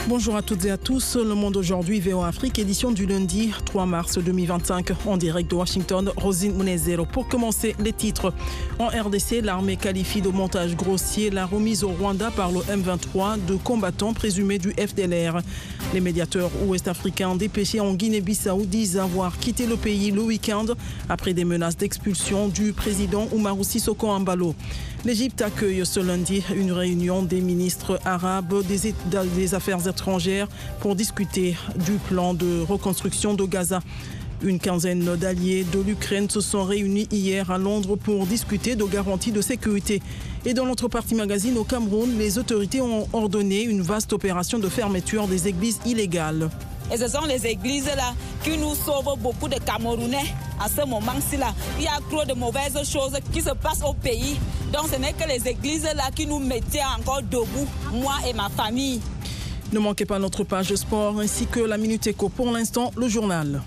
Bonjour à toutes et à tous. Le Monde aujourd'hui, VOA Afrique, édition du lundi 3 mars 2025. En direct de Washington, Rosine Munezero. Pour commencer, les titres. En RDC, l'armée qualifie de montage grossier la remise au Rwanda par le M23 de combattants présumés du FDLR. Les médiateurs ouest-africains dépêchés en Guinée-Bissau disent avoir quitté le pays le week-end après des menaces d'expulsion du président Umaru Sissoco Embalo. L'Égypte accueille ce lundi une réunion des ministres arabes des Affaires étrangères pour discuter du plan de reconstruction de Gaza. Une quinzaine d'alliés de l'Ukraine se sont réunis hier à Londres pour discuter de garanties de sécurité. Et dans notre partie magazine, au Cameroun, les autorités ont ordonné une vaste opération de fermeture des églises illégales. Et ce sont les églises-là qui nous sauvent beaucoup de Camerounais. À ce moment-ci-là, il y a trop de mauvaises choses qui se passent au pays. Donc ce n'est que les églises-là qui nous mettaient encore debout, moi et ma famille. Ne manquez pas notre page de sport ainsi que la Minute Éco. Pour l'instant, le journal.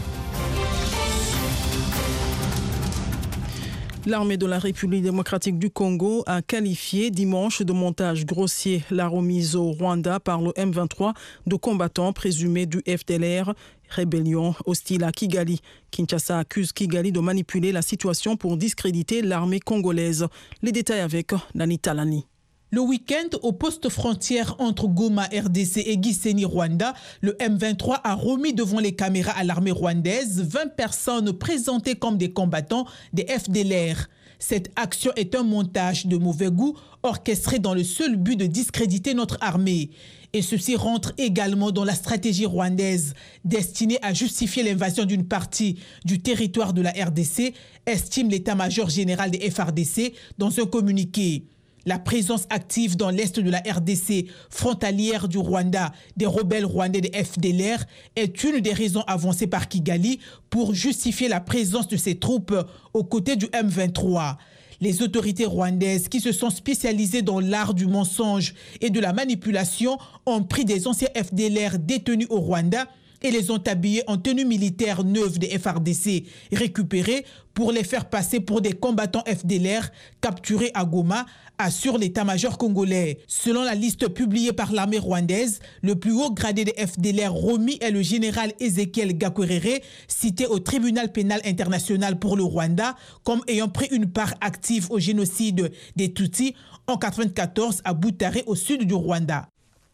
L'armée de la République démocratique du Congo a qualifié dimanche de montage grossier la remise au Rwanda par le M23 de combattants présumés du FDLR, rébellion hostile à Kigali. Kinshasa accuse Kigali de manipuler la situation pour discréditer l'armée congolaise. Les détails avec Nani Talani. Le week-end, au poste frontière entre Goma, RDC et Gisenyi, Rwanda, le M23 a remis devant les caméras à l'armée rwandaise 20 personnes présentées comme des combattants des FDLR. Cette action est un montage de mauvais goût orchestré dans le seul but de discréditer notre armée. Et ceci rentre également dans la stratégie rwandaise destinée à justifier l'invasion d'une partie du territoire de la RDC, estime l'état-major général des FARDC dans un communiqué. La présence active dans l'est de la RDC, frontalière du Rwanda, des rebelles rwandais des FDLR, est une des raisons avancées par Kigali pour justifier la présence de ces troupes aux côtés du M23. Les autorités rwandaises qui se sont spécialisées dans l'art du mensonge et de la manipulation ont pris des anciens FDLR détenus au Rwanda et les ont habillés en tenue militaire neuve des FARDC récupérés pour les faire passer pour des combattants FDLR capturés à Goma, assure l'état-major congolais. Selon la liste publiée par l'armée rwandaise, le plus haut gradé des FDLR remis est le général Ezekiel Gakwerere, cité au tribunal pénal international pour le Rwanda comme ayant pris une part active au génocide des Tutsis en 1994 à Butare au sud du Rwanda.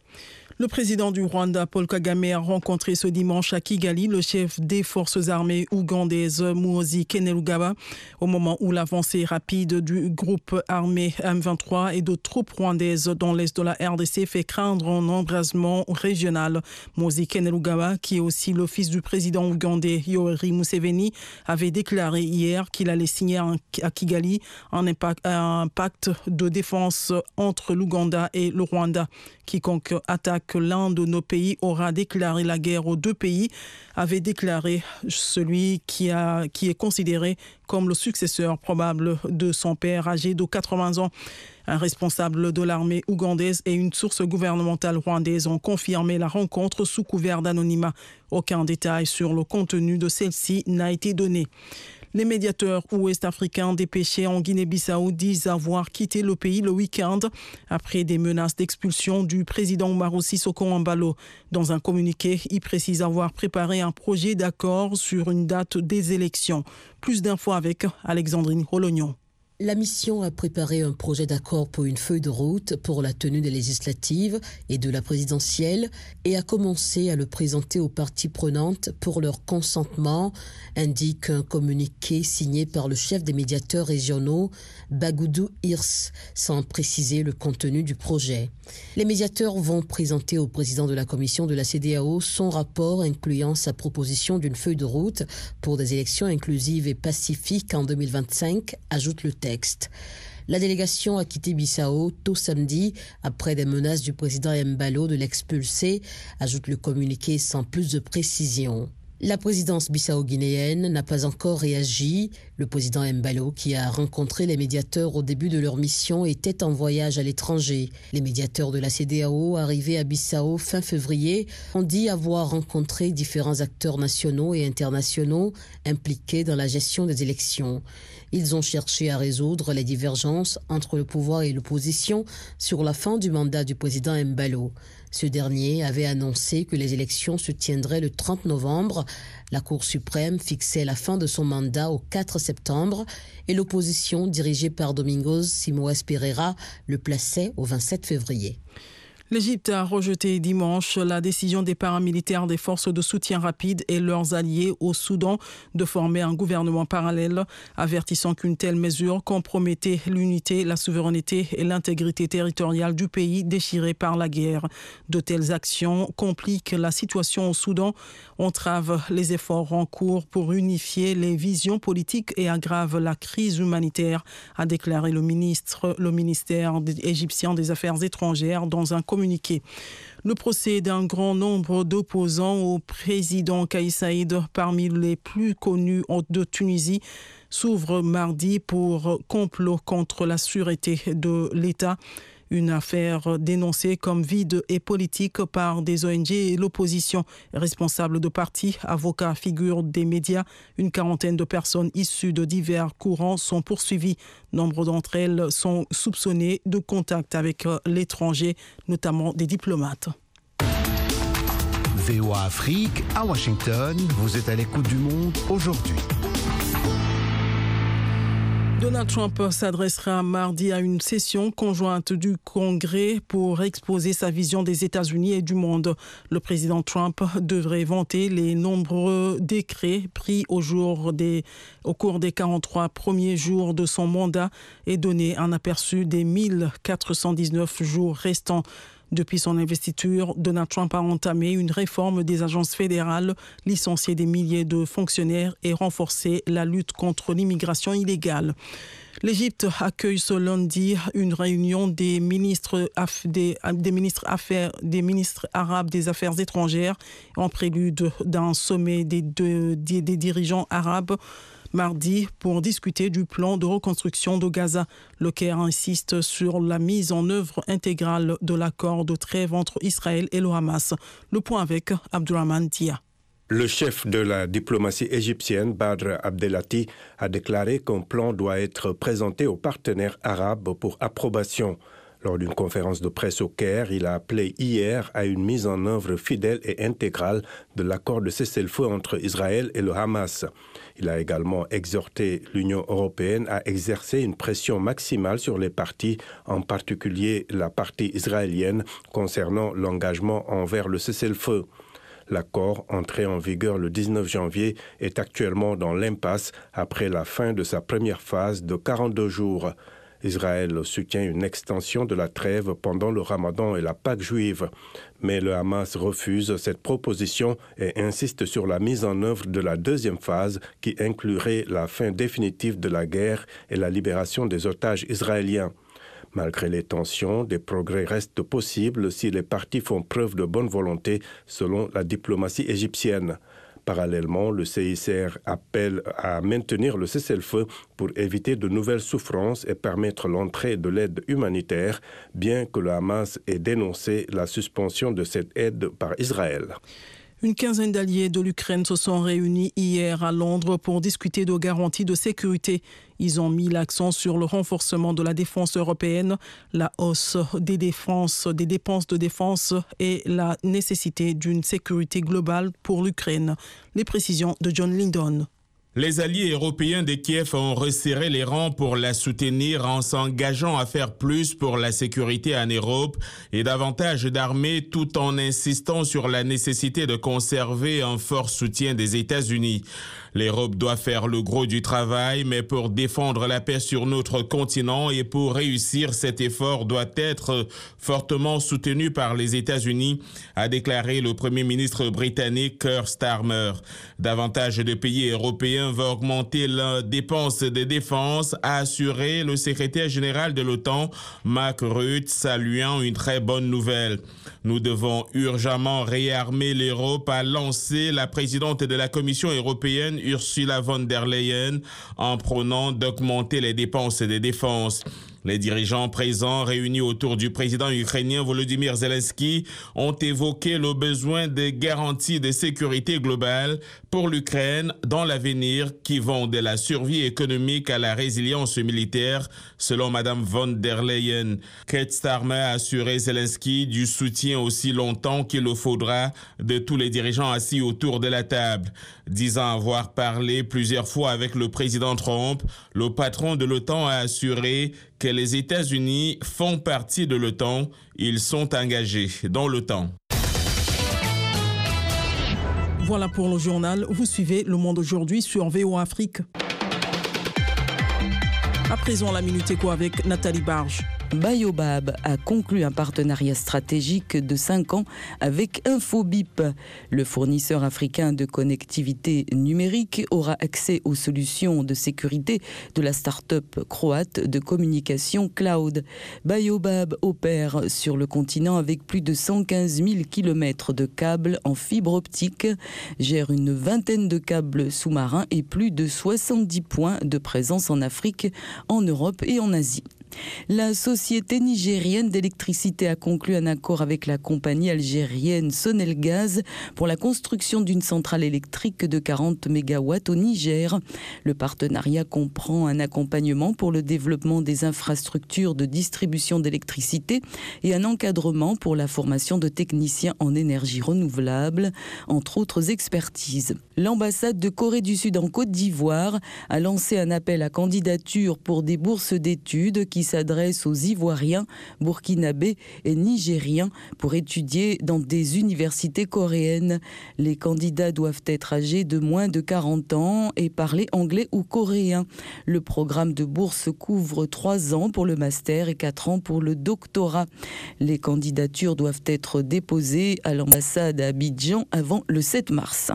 Le président du Rwanda, Paul Kagame, a rencontré ce dimanche à Kigali le chef des forces armées ougandaises, Muhoozi Kainerugaba, au moment où l'avancée rapide du groupe armé M23 et de troupes rwandaises dans l'est de la RDC fait craindre un embrasement régional. Muhoozi Kainerugaba, qui est aussi le fils du président ougandais Yoweri Museveni, avait déclaré hier qu'il allait signer à Kigali un pacte de défense entre l'Ouganda et le Rwanda. Quiconque attaque l'un de nos pays aura déclaré la guerre aux deux pays, avait déclaré celui qui est considéré comme le successeur probable de son père âgé de 80 ans. Un responsable de l'armée ougandaise et une source gouvernementale rwandaise ont confirmé la rencontre sous couvert d'anonymat. Aucun détail sur le contenu de celle-ci n'a été donné. Les médiateurs ouest-africains dépêchés en Guinée-Bissau disent avoir quitté le pays le week-end après des menaces d'expulsion du président Umaru Sissoco Embalo. Dans un communiqué, ils précisent avoir préparé un projet d'accord sur une date des élections. Plus d'infos avec Alexandrine Rolognon. La mission a préparé un projet d'accord pour une feuille de route pour la tenue des législatives et de la présidentielle et a commencé à le présenter aux parties prenantes pour leur consentement, indique un communiqué signé par le chef des médiateurs régionaux, Bagoudou Hirs, sans préciser le contenu du projet. Les médiateurs vont présenter au président de la commission de la CEDEAO son rapport incluant sa proposition d'une feuille de route pour des élections inclusives et pacifiques en 2025, ajoute le texte. La délégation a quitté Bissau tôt samedi après des menaces du président Embalo de l'expulser, ajoute le communiqué sans plus de précision. La présidence bissau-guinéenne n'a pas encore réagi. Le président Embalo, qui a rencontré les médiateurs au début de leur mission, était en voyage à l'étranger. Les médiateurs de la CEDEAO, arrivés à Bissau fin février, ont dit avoir rencontré différents acteurs nationaux et internationaux impliqués dans la gestion des élections. Ils ont cherché à résoudre les divergences entre le pouvoir et l'opposition sur la fin du mandat du président Embalo. Ce dernier avait annoncé que les élections se tiendraient le 30 novembre. La Cour suprême fixait la fin de son mandat au 4 septembre et l'opposition dirigée par Domingos Simoes Pereira le plaçait au 27 février. L'Égypte a rejeté dimanche la décision des paramilitaires des forces de soutien rapide et leurs alliés au Soudan de former un gouvernement parallèle, avertissant qu'une telle mesure compromettait l'unité, la souveraineté et l'intégrité territoriale du pays déchiré par la guerre. De telles actions compliquent la situation au Soudan, entravent les efforts en cours pour unifier les visions politiques et aggravent la crise humanitaire, a déclaré le ministère égyptien des Affaires étrangères dans un communiqué. Le procès d'un grand nombre d'opposants au président Kais Saïed, parmi les plus connus de Tunisie, s'ouvre mardi pour complot contre la sûreté de l'État. Une affaire dénoncée comme vide et politique par des ONG et l'opposition. Responsables de partis, avocats, figures des médias, une quarantaine de personnes issues de divers courants sont poursuivies. Nombre d'entre elles sont soupçonnées de contact avec l'étranger, notamment des diplomates. VOA Afrique, à Washington, vous êtes à l'écoute du monde aujourd'hui. Donald Trump s'adressera mardi à une session conjointe du Congrès pour exposer sa vision des États-Unis et du monde. Le président Trump devrait vanter les nombreux décrets pris au cours des 43 premiers jours de son mandat et donner un aperçu des 1419 jours restants. Depuis son investiture, Donald Trump a entamé une réforme des agences fédérales, licencié des milliers de fonctionnaires et renforcé la lutte contre l'immigration illégale. L'Égypte accueille ce lundi une réunion des ministres arabes des Affaires étrangères en prélude d'un sommet des dirigeants arabes mardi pour discuter du plan de reconstruction de Gaza. Le Caire insiste sur la mise en œuvre intégrale de l'accord de trêve entre Israël et le Hamas. Le point avec Abdurrahman Dia. Le chef de la diplomatie égyptienne, Badr Abdelati, a déclaré qu'un plan doit être présenté aux partenaires arabes pour approbation. Lors d'une conférence de presse au Caire, il a appelé hier à une mise en œuvre fidèle et intégrale de l'accord de cessez-le-feu entre Israël et le Hamas. Il a également exhorté l'Union européenne à exercer une pression maximale sur les parties, en particulier la partie israélienne, concernant l'engagement envers le cessez-le-feu. L'accord, entré en vigueur le 19 janvier, est actuellement dans l'impasse après la fin de sa première phase de 42 jours. Israël soutient une extension de la trêve pendant le Ramadan et la Pâque juive. Mais le Hamas refuse cette proposition et insiste sur la mise en œuvre de la deuxième phase qui inclurait la fin définitive de la guerre et la libération des otages israéliens. Malgré les tensions, des progrès restent possibles si les parties font preuve de bonne volonté, selon la diplomatie égyptienne. Parallèlement, le CICR appelle à maintenir le cessez-le-feu pour éviter de nouvelles souffrances et permettre l'entrée de l'aide humanitaire, bien que le Hamas ait dénoncé la suspension de cette aide par Israël. Une quinzaine d'alliés de l'Ukraine se sont réunis hier à Londres pour discuter de garanties de sécurité. Ils ont mis l'accent sur le renforcement de la défense européenne, la hausse des dépenses de défense et la nécessité d'une sécurité globale pour l'Ukraine. Les précisions de John Lindon. Les alliés européens de Kiev ont resserré les rangs pour la soutenir en s'engageant à faire plus pour la sécurité en Europe et davantage d'armées tout en insistant sur la nécessité de conserver un fort soutien des États-Unis. L'Europe doit faire le gros du travail, mais pour défendre la paix sur notre continent et pour réussir, cet effort doit être fortement soutenu par les États-Unis, a déclaré le Premier ministre britannique Keir Starmer. Davantage de pays européens vont augmenter leurs dépenses de défense, a assuré le secrétaire général de l'OTAN, Mark Rutte, saluant une très bonne nouvelle. Nous devons urgemment réarmer l'Europe, a lancé la présidente de la Commission européenne, Ursula von der Leyen, en prônant d'augmenter les dépenses de défense. Les dirigeants présents réunis autour du président ukrainien Volodymyr Zelensky ont évoqué le besoin de garanties de sécurité globale pour l'Ukraine dans l'avenir qui vont de la survie économique à la résilience militaire, selon Mme von der Leyen. Keir Starmer a assuré Zelensky du soutien aussi longtemps qu'il le faudra de tous les dirigeants assis autour de la table. Disant avoir parlé plusieurs fois avec le président Trump, le patron de l'OTAN a assuré que les États-Unis font partie de l'OTAN. Ils sont engagés dans l'OTAN. Voilà pour le journal. Vous suivez Le Monde aujourd'hui sur VOA Afrique. À présent, la Minute Éco avec Nathalie Barge. Baobab a conclu un partenariat stratégique de 5 ans avec Infobip. Le fournisseur africain de connectivité numérique aura accès aux solutions de sécurité de la start-up croate de communication cloud. Baobab opère sur le continent avec plus de 115 000 km de câbles en fibre optique, gère une vingtaine de câbles sous-marins et plus de 70 points de présence en Afrique, en Europe et en Asie. La société nigérienne d'électricité a conclu un accord avec la compagnie algérienne Sonelgaz pour la construction d'une centrale électrique de 40 MW au Niger. Le partenariat comprend un accompagnement pour le développement des infrastructures de distribution d'électricité et un encadrement pour la formation de techniciens en énergie renouvelable, entre autres expertises. L'ambassade de Corée du Sud en Côte d'Ivoire a lancé un appel à candidature pour des bourses d'études qui s'adresse aux Ivoiriens, Burkinabés et Nigériens pour étudier dans des universités coréennes. Les candidats doivent être âgés de moins de 40 ans et parler anglais ou coréen. Le programme de bourse couvre 3 ans pour le master et 4 ans pour le doctorat. Les candidatures doivent être déposées à l'ambassade à Abidjan avant le 7 mars.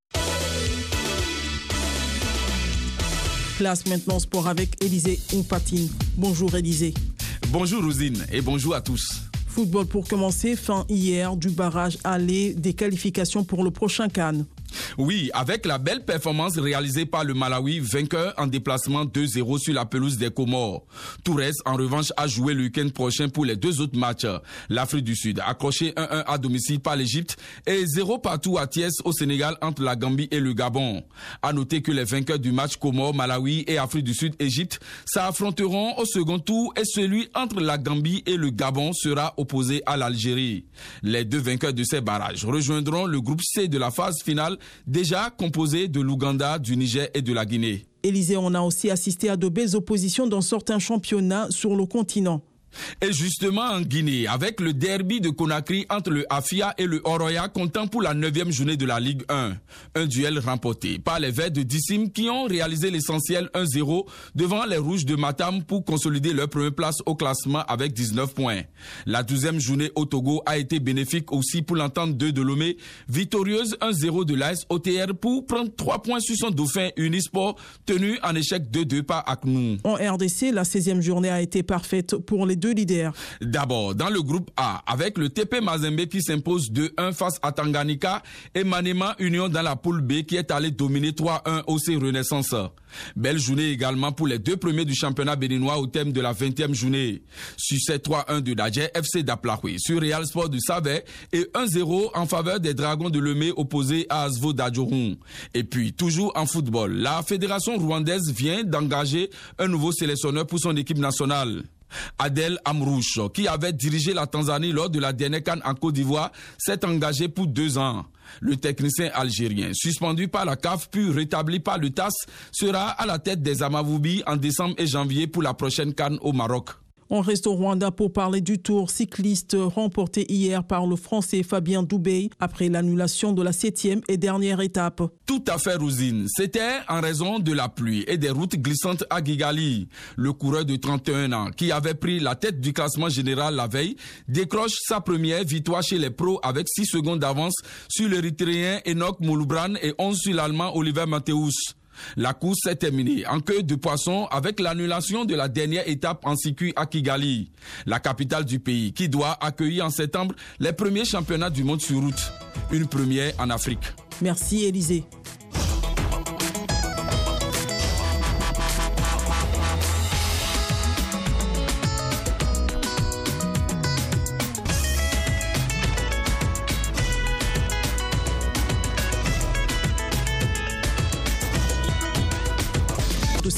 Place maintenant sport avec Élisée Ompatine. Bonjour Élisée. Bonjour Rosine et bonjour à tous. Football pour commencer, fin hier du barrage aller des qualifications pour le prochain CAN. Oui, avec la belle performance réalisée par le Malawi, vainqueur en déplacement 2-0 sur la pelouse des Comores. Tourès, en revanche, a joué le week-end prochain pour les 2 autres matchs. L'Afrique du Sud, accroché 1-1 à domicile par l'Égypte et 0 partout à Thiès au Sénégal entre la Gambie et le Gabon. À noter que les vainqueurs du match Comores, Malawi et Afrique du Sud, Égypte, s'affronteront au second tour et celui entre la Gambie et le Gabon sera opposé à l'Algérie. Les 2 vainqueurs de ces barrages rejoindront le groupe C de la phase finale, déjà composé de l'Ouganda, du Niger et de la Guinée. Élisée, on a aussi assisté à de belles oppositions dans certains championnats sur le continent. Et justement en Guinée, avec le derby de Conakry entre le Afia et le Oroya comptant pour la 9e journée de la Ligue 1. Un duel remporté par les Verts de Dissim qui ont réalisé l'essentiel 1-0 devant les Rouges de Matam pour consolider leur première place au classement avec 19 points. La 12e journée au Togo a été bénéfique aussi pour l'Entente 2 de Lomé, victorieuse 1-0 de l'AS OTR pour prendre 3 points sur son dauphin Unisport tenu en échec 2-2 par Aknou. En RDC, la 16e journée a été parfaite pour les 2 leaders. D'abord, dans le groupe A, avec le TP Mazembe qui s'impose 2-1 face à Tanganyika et Manema Union dans la poule B qui est allé dominer 3-1 OC Renaissance. Belle journée également pour les 2 premiers du championnat béninois au thème de la 20e journée. Succès 3-1 de Dadje FC d'Aplahoui sur Real Sport de Savè et 1-0 en faveur des Dragons de Lemay opposés à Asvo d'Adjourou. Et puis, toujours en football, la fédération rwandaise vient d'engager un nouveau sélectionneur pour son équipe nationale. Adel Amrouche, qui avait dirigé la Tanzanie lors de la dernière CAN en Côte d'Ivoire, s'est engagé pour 2 ans. Le technicien algérien, suspendu par la CAF puis rétabli par le TAS, sera à la tête des Amavoubi en décembre et janvier pour la prochaine CAN au Maroc. On reste au Rwanda pour parler du tour cycliste remporté hier par le Français Fabien Doubey après l'annulation de la 7e et dernière étape. Tout à fait, Rosine. C'était en raison de la pluie et des routes glissantes à Kigali. Le coureur de 31 ans, qui avait pris la tête du classement général la veille, décroche sa première victoire chez les pros avec 6 secondes d'avance sur l'Érythréen Enoch Mouloubran et 11 sur l'Allemand Oliver Matthäus. La course s'est terminée en queue de poisson avec l'annulation de la dernière étape en circuit à Kigali, la capitale du pays, qui doit accueillir en septembre les premiers championnats du monde sur route. Une première en Afrique. Merci Élisée.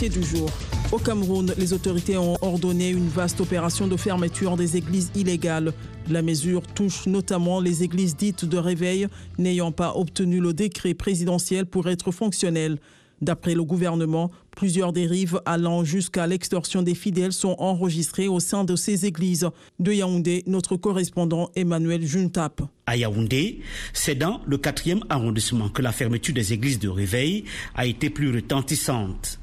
dossier du jour. Au Cameroun, les autorités ont ordonné une vaste opération de fermeture des églises illégales. La mesure touche notamment les églises dites de réveil n'ayant pas obtenu le décret présidentiel pour être fonctionnelles. D'après le gouvernement, plusieurs dérives allant jusqu'à l'extorsion des fidèles sont enregistrées au sein de ces églises. De Yaoundé, notre correspondant Emmanuel Juntap. À Yaoundé, c'est dans le 4e arrondissement que la fermeture des églises de réveil a été plus retentissante.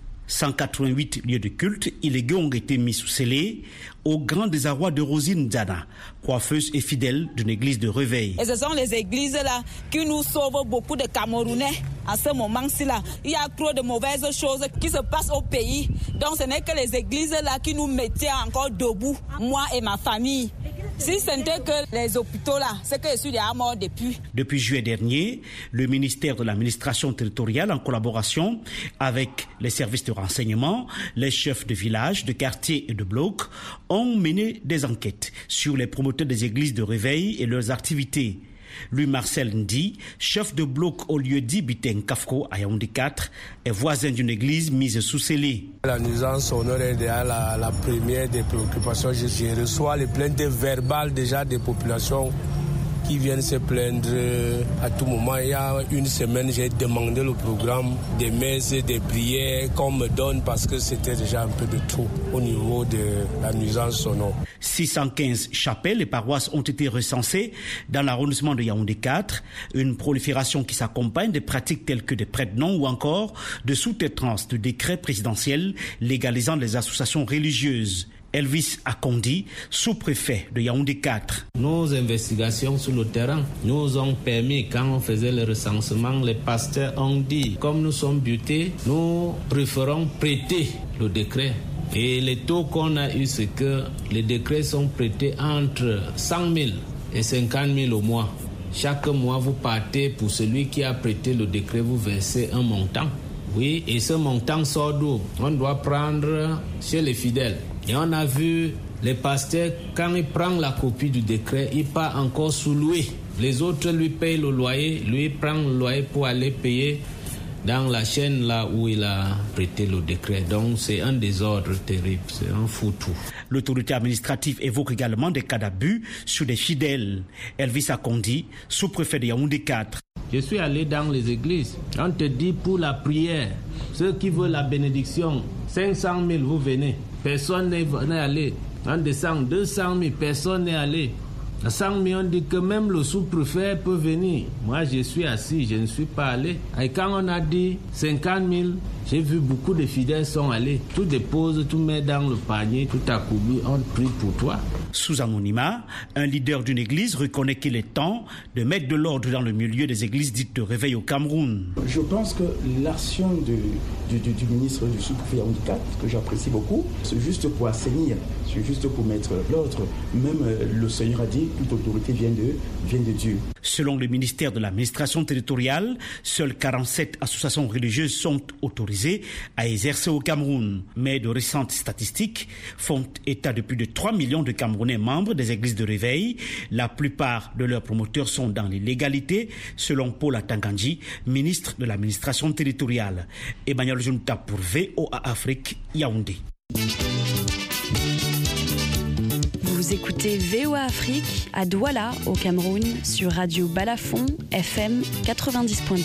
188 lieux de culte illégaux ont été mis sous scellé au grand désarroi de Rosine Dana, coiffeuse et fidèle d'une église de réveil. Et ce sont les églises-là qui nous sauvent beaucoup de Camerounais. À ce moment-ci, il y a trop de mauvaises choses qui se passent au pays. Donc ce n'est que les églises-là qui nous mettaient encore debout, moi et ma famille. Si ce n'était que les hôpitaux là, c'est que je suis déjà mort depuis. Depuis juillet dernier, le ministère de l'administration territoriale, en collaboration avec les services de renseignement, les chefs de village, de quartier et de bloc, ont mené des enquêtes sur les promoteurs des églises de réveil et leurs activités. Louis-Marcel Ndi, chef de bloc au lieu-dit Biteng Kafko à Yaoundé 4, est voisin d'une église mise sous scellé. La nuisance sonore est déjà la première des préoccupations. Je reçois les plaintes verbales déjà des populations qui viennent se plaindre à tout moment. Il y a une semaine, j'ai demandé le programme des messes et des prières qu'on me donne parce que c'était déjà un peu de trop au niveau de la nuisance sonore. 615 chapelles et paroisses ont été recensées dans l'arrondissement de Yaoundé 4, une prolifération qui s'accompagne de pratiques telles que des prête-noms ou encore de sous-traitance de décrets présidentiels légalisant les associations religieuses. Elvis Akondi, sous-préfet de Yaoundé 4. Nos investigations sur le terrain nous ont permis, quand on faisait le recensement, les pasteurs ont dit, comme nous sommes butés, nous préférons prêter le décret. Et les taux qu'on a eu, c'est que les décrets sont prêtés entre 100 000 et 50 000 au mois. Chaque mois, vous partez, pour celui qui a prêté le décret, vous versez un montant. Oui, et ce montant sort d'où? On doit prendre chez les fidèles. Et on a vu les pasteurs, quand ils prennent la copie du décret, ils part encore sous-louer. Les autres lui payent le loyer, lui prend le loyer pour aller payer dans la chaîne là où il a prêté le décret. Donc c'est un désordre terrible, c'est un foutu. L'autorité administrative évoque également des cas d'abus sur des fidèles. Elvis Akondi, sous-préfet de Yaoundé 4. Je suis allé dans les églises. On te dit pour la prière, ceux qui veulent la bénédiction, 500 000, vous venez. Personne n'est allé. On descend 200 000, personne n'est allé. À 100 000, on dit que même le sous-préfet peut venir. Moi, je suis assis, je ne suis pas allé. Et quand on a dit 50 000, j'ai vu beaucoup de fidèles sont allés. Tout dépose, tout met dans le panier, tout accoubi, on prie pour toi. Sous anonymat, un leader d'une église reconnaît qu'il est temps de mettre de l'ordre dans le milieu des églises dites de réveil au Cameroun. Je pense que l'action du ministre du sous-préfet Yaoundé 4, que j'apprécie beaucoup, c'est juste pour assainir, c'est juste pour mettre l'ordre. Même le Seigneur a dit toute autorité vient de Dieu. Selon le ministère de l'administration territoriale, seules 47 associations religieuses sont autorisées à exercer au Cameroun. Mais de récentes statistiques font état de plus de 3 millions de Camerounais membres des églises de réveil. La plupart de leurs promoteurs sont dans l'illégalité, selon Paul Atangandji, ministre de l'administration territoriale. Emmanuel Junta pour VOA Afrique, Yaoundé. Vous écoutez VOA Afrique à Douala, au Cameroun, sur Radio Balafon, FM 90.2.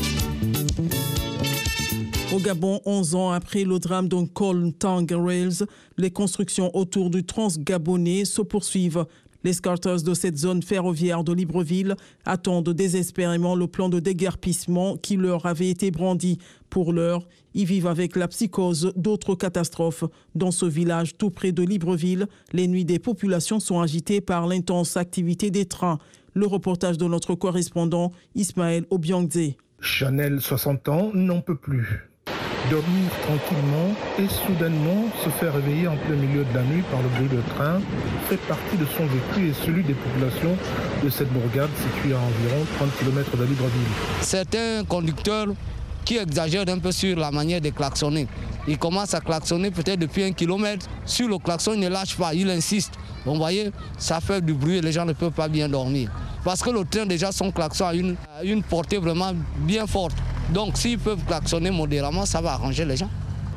Au Gabon, 11 ans après le drame de Tang Rails, les constructions autour du Trans-Gabonais se poursuivent. Les scouters de cette zone ferroviaire de Libreville attendent désespérément le plan de déguerpissement qui leur avait été brandi. Pour l'heure, ils vivent avec la psychose d'autres catastrophes. Dans ce village tout près de Libreville, les nuits des populations sont agitées par l'intense activité des trains. Le reportage de notre correspondant Ismaël Obiangze. Chanel, 60 ans, n'en peut plus. Dormir tranquillement et soudainement se faire réveiller en plein milieu de la nuit par le bruit de train fait partie de son vécu et celui des populations de cette bourgade située à environ 30 km de Libreville. Certains conducteurs qui exagèrent un peu sur la manière de klaxonner. Ils commencent à klaxonner peut-être depuis 1 kilomètre. Sur le klaxon, ils ne lâchent pas, ils insistent. Donc, vous voyez, ça fait du bruit et les gens ne peuvent pas bien dormir. Parce que le train, déjà, son klaxon a une portée vraiment bien forte. Donc, s'ils peuvent klaxonner modérément, ça va arranger les gens.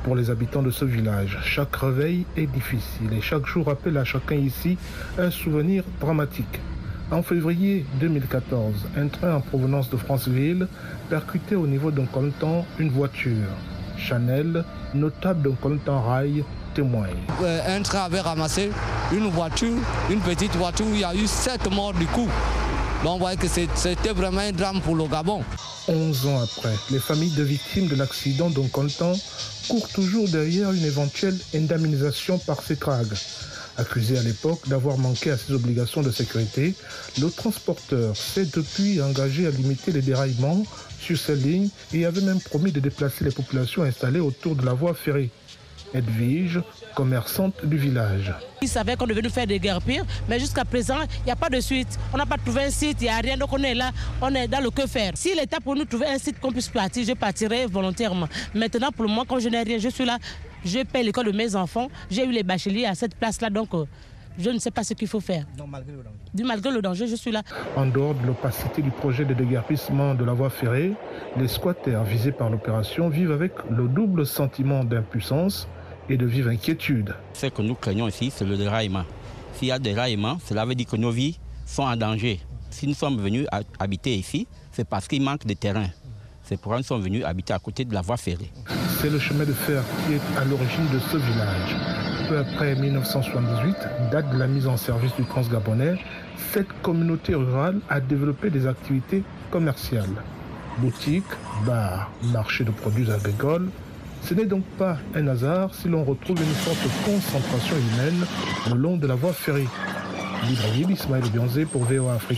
pour les habitants de ce village. Chaque réveil est difficile et chaque jour rappelle à chacun ici un souvenir dramatique. En février 2014, un train en provenance de Franceville percutait au niveau d'un coltan une voiture. Chanel, notable d'un coltan rail, témoigne. Un train avait ramassé une voiture, une petite voiture où il y a eu 7 morts du coup. Donc on voit que c'était vraiment un drame pour le Gabon. 11 ans après, les familles de victimes de l'accident d'un coltan courent toujours derrière une éventuelle indemnisation par CETRAG. Accusé à l'époque d'avoir manqué à ses obligations de sécurité, le transporteur s'est depuis engagé à limiter les déraillements sur ces lignes et avait même promis de déplacer les populations installées autour de la voie ferrée. Edwige, commerçante du village. Ils savaient qu'on devait nous faire des guerpires, mais jusqu'à présent, il n'y a pas de suite. On n'a pas trouvé un site, il n'y a rien, donc on est là, on est dans le que faire. Si l'État pour nous trouver un site qu'on puisse partir, je partirai volontairement. Maintenant, pour le moment, quand je n'ai rien, je suis là, je paie l'école de mes enfants, j'ai eu les bacheliers à cette place-là, donc je ne sais pas ce qu'il faut faire. Donc, malgré le danger, je suis là. En dehors de l'opacité du projet de déguerpissement de la voie ferrée, les squatters visés par l'opération vivent avec le double sentiment d'impuissance et de vive inquiétude. Ce que nous craignons ici, c'est le déraillement. S'il y a déraillement, cela veut dire que nos vies sont en danger. Si nous sommes venus habiter ici, c'est parce qu'il manque de terrain. C'est pourquoi nous sommes venus habiter à côté de la voie ferrée. C'est le chemin de fer qui est à l'origine de ce village. Peu après 1978, date de la mise en service du Transgabonais, cette communauté rurale a développé des activités commerciales. Boutiques, bars, marchés de produits agricoles. Ce n'est donc pas un hasard si l'on retrouve une forte concentration humaine le long de la voie ferrée. Libreville, Ismaël Bionzé pour VOA Afrique.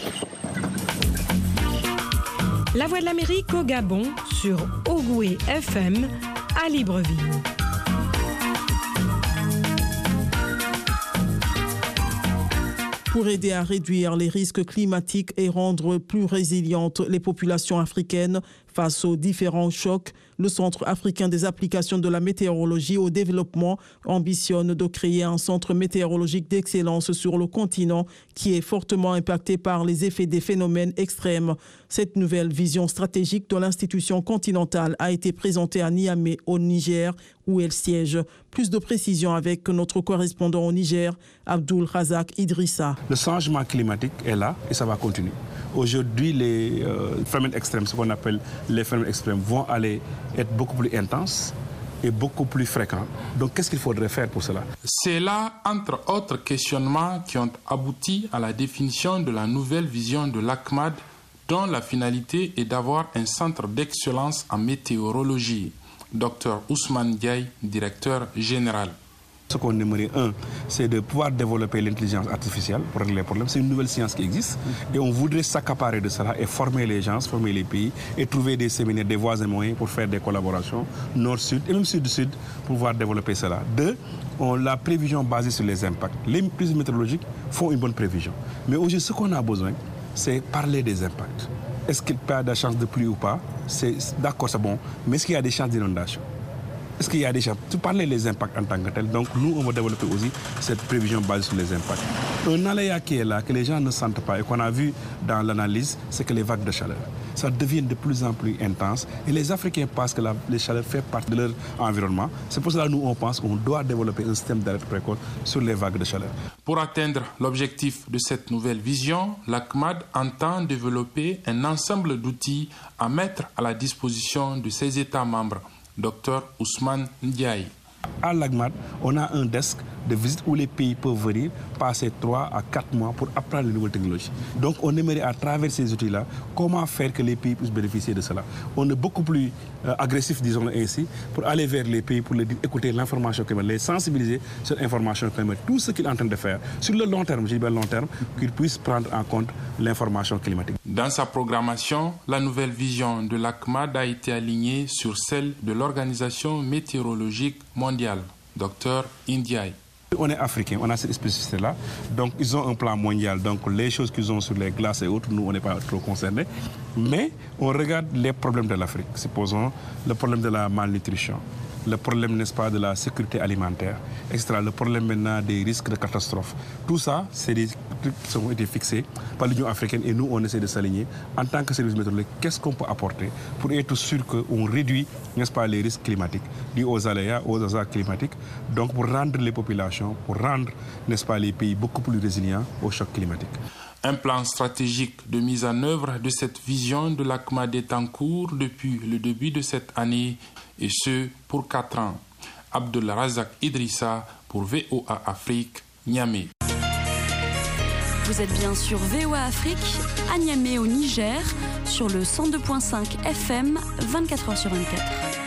La Voix de l'Amérique au Gabon sur Ogoué FM à Libreville. Pour aider à réduire les risques climatiques et rendre plus résilientes les populations africaines face aux différents chocs, le Centre africain des applications de la météorologie au développement ambitionne de créer un centre météorologique d'excellence sur le continent qui est fortement impacté par les effets des phénomènes extrêmes. Cette nouvelle vision stratégique de l'institution continentale a été présentée à Niamey, au Niger, où elle siège. Plus de précisions avec notre correspondant au Niger, Abdul Razak Idrissa. Le changement climatique est là et ça va continuer. Aujourd'hui, les phénomènes extrêmes, ce qu'on appelle les phénomènes extrêmes, vont aller être beaucoup plus intenses et beaucoup plus fréquents. Donc, qu'est-ce qu'il faudrait faire pour cela? C'est là, entre autres questionnements, qui ont abouti à la définition de la nouvelle vision de l'ACMAD, dont la finalité est d'avoir un centre d'excellence en météorologie. Dr Ousmane Ndiaye, directeur général. Ce qu'on aimerait, c'est de pouvoir développer l'intelligence artificielle pour régler les problèmes. C'est une nouvelle science qui existe et on voudrait s'accaparer de cela et former les gens, former les pays et trouver des séminaires, des voies et moyens pour faire des collaborations nord-sud et même sud-sud pour pouvoir développer cela. La prévision basée sur les impacts. Les prises météorologiques font une bonne prévision. Mais aujourd'hui, ce qu'on a besoin, c'est parler des impacts. Est-ce qu'il y a des chances de pluie ou pas? D'accord, c'est bon. Mais est-ce qu'il y a des chances d'inondation? Est-ce qu'il y a des chances? Tu parlais des impacts en tant que tel. Donc nous, on va développer aussi cette prévision basée sur les impacts. Un aléa qui est là, que les gens ne sentent pas et qu'on a vu dans l'analyse, c'est que les vagues de chaleur. Ça devient de plus en plus intense et les Africains pensent que les chaleurs font partie de leur environnement. C'est pour cela que nous, on pense qu'on doit développer un système d'alerte précoce sur les vagues de chaleur. Pour atteindre l'objectif de cette nouvelle vision, l'ACMAD entend développer un ensemble d'outils à mettre à la disposition de ses États membres. Dr Ousmane Ndiaye. À l'ACMAD, on a un desk de visite où les pays peuvent venir passer 3 à 4 mois pour apprendre les nouvelles technologies. Donc on aimerait à travers ces outils-là, comment faire que les pays puissent bénéficier de cela. On est beaucoup plus agressif, disons ainsi, pour aller vers les pays, pour les dire, écouter l'information climatique, les sensibiliser sur l'information climatique, tout ce qu'ils sont en train de faire, sur le long terme, je dis bien long terme, qu'ils puissent prendre en compte l'information climatique. Dans sa programmation, la nouvelle vision de l'ACMAD a été alignée sur celle de l'Organisation météorologique mondiale. Dr Ndiaye. On est africain, on a cette spécificité-là. Donc, ils ont un plan mondial. Donc, les choses qu'ils ont sur les glaces et autres, nous, on n'est pas trop concernés. Mais on regarde les problèmes de l'Afrique. Supposons le problème de la malnutrition, le problème, n'est-ce pas, de la sécurité alimentaire, etc., le problème maintenant des risques de catastrophes. Tout ça, c'est des trucs qui ont été fixés par l'Union africaine et nous, on essaie de s'aligner. En tant que service météorologique, qu'est-ce qu'on peut apporter pour être sûr qu'on réduit, n'est-ce pas, les risques climatiques dus aux aléas, aux hasards climatiques, donc pour rendre les populations, pour rendre, n'est-ce pas, les pays beaucoup plus résilients aux chocs climatiques. Un plan stratégique de mise en œuvre de cette vision de l'ACMAD est en cours depuis le début de cette année, et ce pour 4 ans. Abdelrazak Idrissa pour VOA Afrique, Niamey. Vous êtes bien sur VOA Afrique, à Niamey au Niger, sur le 102.5 FM, 24h sur 24.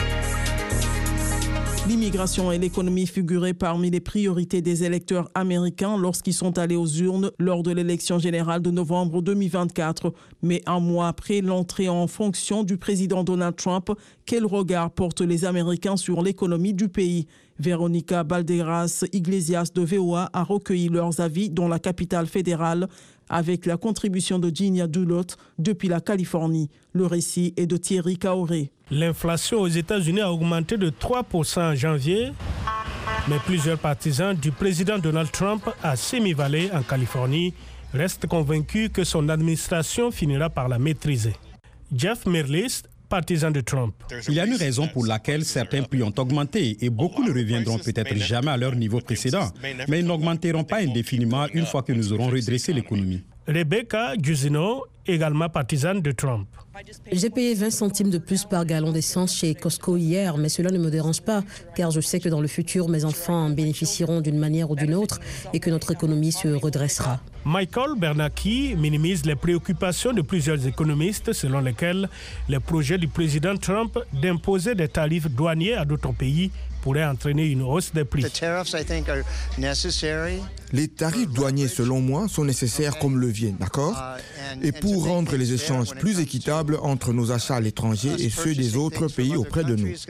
L'immigration et l'économie figuraient parmi les priorités des électeurs américains lorsqu'ils sont allés aux urnes lors de l'élection générale de novembre 2024. Mais un mois après l'entrée en fonction du président Donald Trump, quel regard portent les Américains sur l'économie du pays? Véronica Balderas Iglesias de VOA a recueilli leurs avis dans la capitale fédérale avec la contribution de Ginia Dulot depuis la Californie. Le récit est de Thierry Kaoré. L'inflation aux États-Unis a augmenté de 3% en janvier, mais plusieurs partisans du président Donald Trump à Simi Valley en Californie restent convaincus que son administration finira par la maîtriser. Jeff Merlis, partisan de Trump. Il y a une raison pour laquelle certains prix ont augmenté et beaucoup ne reviendront peut-être jamais à leur niveau précédent, mais ils n'augmenteront pas indéfiniment une fois que nous aurons redressé l'économie. Rebecca Giusino, également partisane de Trump. J'ai payé 20 centimes de plus par gallon d'essence chez Costco hier, mais cela ne me dérange pas, car je sais que dans le futur, mes enfants en bénéficieront d'une manière ou d'une autre et que notre économie se redressera. Michael Bernanke minimise les préoccupations de plusieurs économistes selon lesquels les projets du président Trump d'imposer des tarifs douaniers à d'autres pays pourraient entraîner une hausse des prix. Les tarifs douaniers, selon moi, sont nécessaires comme levier, d'accord? Et pour rendre les échanges plus équitables entre nos achats à l'étranger et ceux des autres pays auprès de nous.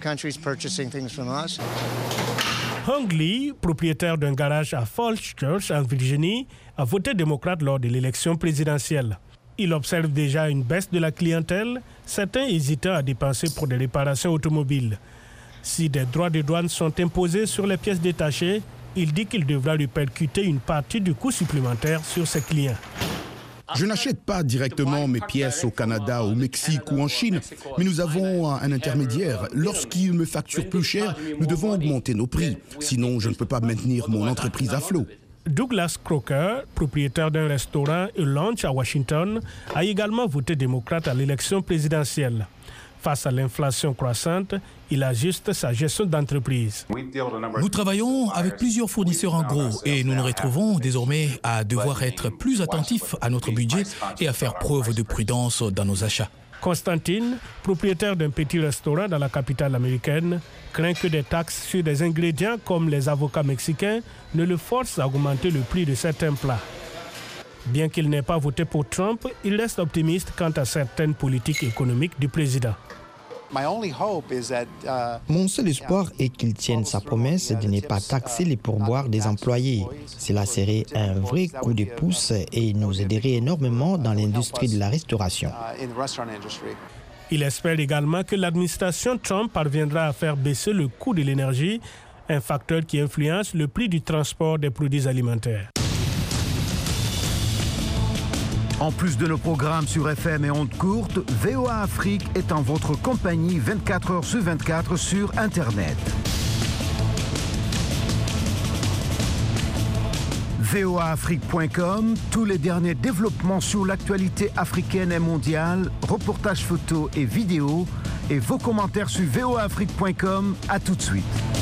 Hung Lee, propriétaire d'un garage à Falls Church en Virginie, a voté démocrate lors de l'élection présidentielle. Il observe déjà une baisse de la clientèle, certains hésitant à dépenser pour des réparations automobiles. Si des droits de douane sont imposés sur les pièces détachées, il dit qu'il devra répercuter une partie du coût supplémentaire sur ses clients. Je n'achète pas directement mes pièces au Canada, au Mexique ou en Chine, mais nous avons un intermédiaire. Lorsqu'il me facture plus cher, nous devons augmenter nos prix. Sinon, je ne peux pas maintenir mon entreprise à flot. Douglas Crocker, propriétaire d'un restaurant et lunch à Washington, a également voté démocrate à l'élection présidentielle. Face à l'inflation croissante, il ajuste sa gestion d'entreprise. Nous travaillons avec plusieurs fournisseurs en gros et nous nous retrouvons désormais à devoir être plus attentifs à notre budget et à faire preuve de prudence dans nos achats. Constantine, propriétaire d'un petit restaurant dans la capitale américaine, craint que des taxes sur des ingrédients comme les avocats mexicains ne le forcent à augmenter le prix de certains plats. Bien qu'il n'ait pas voté pour Trump, il reste optimiste quant à certaines politiques économiques du président. Mon seul espoir est qu'il tienne sa promesse de ne pas taxer les pourboires des employés. Cela serait un vrai coup de pouce et nous aiderait énormément dans l'industrie de la restauration. Il espère également que l'administration Trump parviendra à faire baisser le coût de l'énergie, un facteur qui influence le prix du transport des produits alimentaires. En plus de nos programmes sur FM et ondes courtes, VOA Afrique est en votre compagnie 24 heures sur 24 sur Internet. voaafrique.com, tous les derniers développements sur l'actualité africaine et mondiale, reportages photos et vidéos, et vos commentaires sur voaafrique.com. À tout de suite.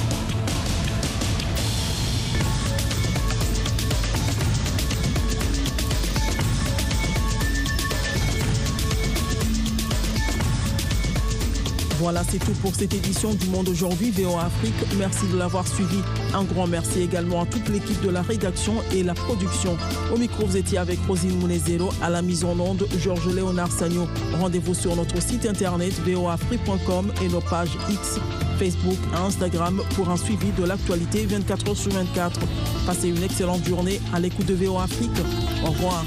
Voilà, c'est tout pour cette édition du Monde Aujourd'hui, VOA Afrique. Merci de l'avoir suivi. Un grand merci également à toute l'équipe de la rédaction et la production. Au micro, vous étiez avec Rosine Mounezero, à la mise en onde, Georges Léonard Sagno. Rendez-vous sur notre site internet voaafrique.com et nos pages X, Facebook et Instagram pour un suivi de l'actualité 24 heures sur 24. Passez une excellente journée à l'écoute de VOA Afrique. Au revoir.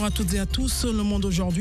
à toutes et à tous. Le Monde aujourd'hui.